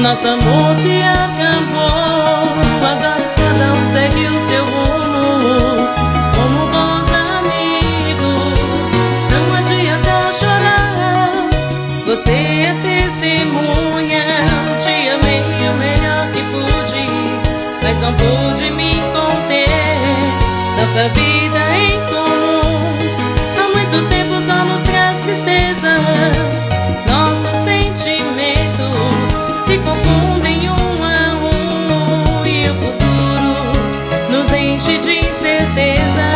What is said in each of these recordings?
Nosso amor se acabou, agora cada um segue o seu rumo, como bons amigos. Não adianta chorar, você é testemunha. Te amei o melhor que pude, mas não pude me conter. Nossa vida em comum há muito tempo só nos traz tristezas. Nossos sentimentos se confundem um a um, e o futuro nos enche de incerteza.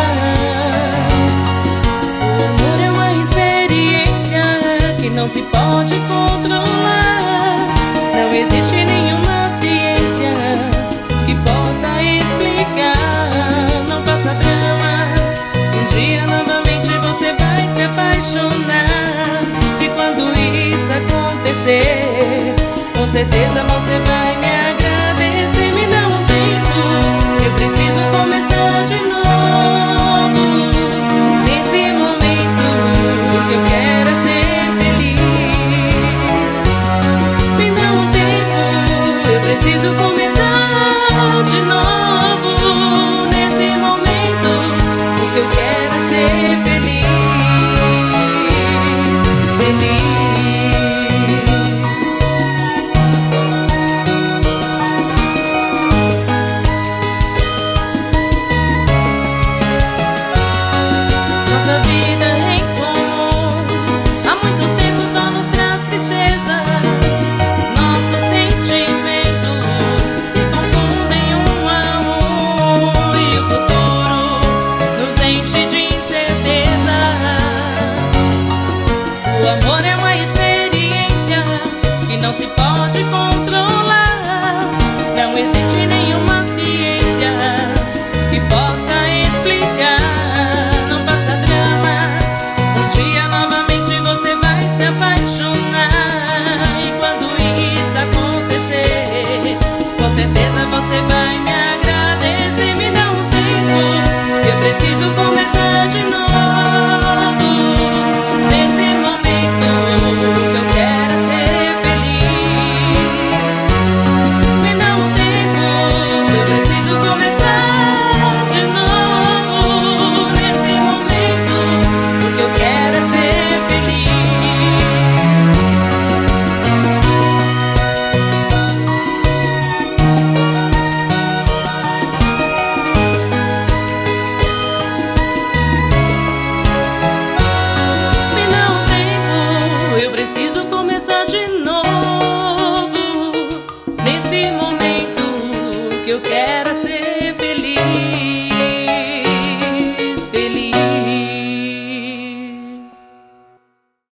O amor é uma experiência que não se pode controlar. Não existe nenhuma ciência que possa explicar. Não passa drama, um dia novamente você vai se apaixonar. E quando isso acontecer, com certeza você vai me agradecer. Me dá um tempo, eu preciso começar de novo. Nesse momento que eu quero é ser feliz. Me dá um tempo, eu preciso começar de novo. Nesse momento o que eu quero é ser feliz. Feliz. Nossa vida em comum há muito tempo só nos traz tristeza. Nossos sentimentos se confundem um a um, e o futuro nos enche de incerteza. O amor é uma experiência que não se pode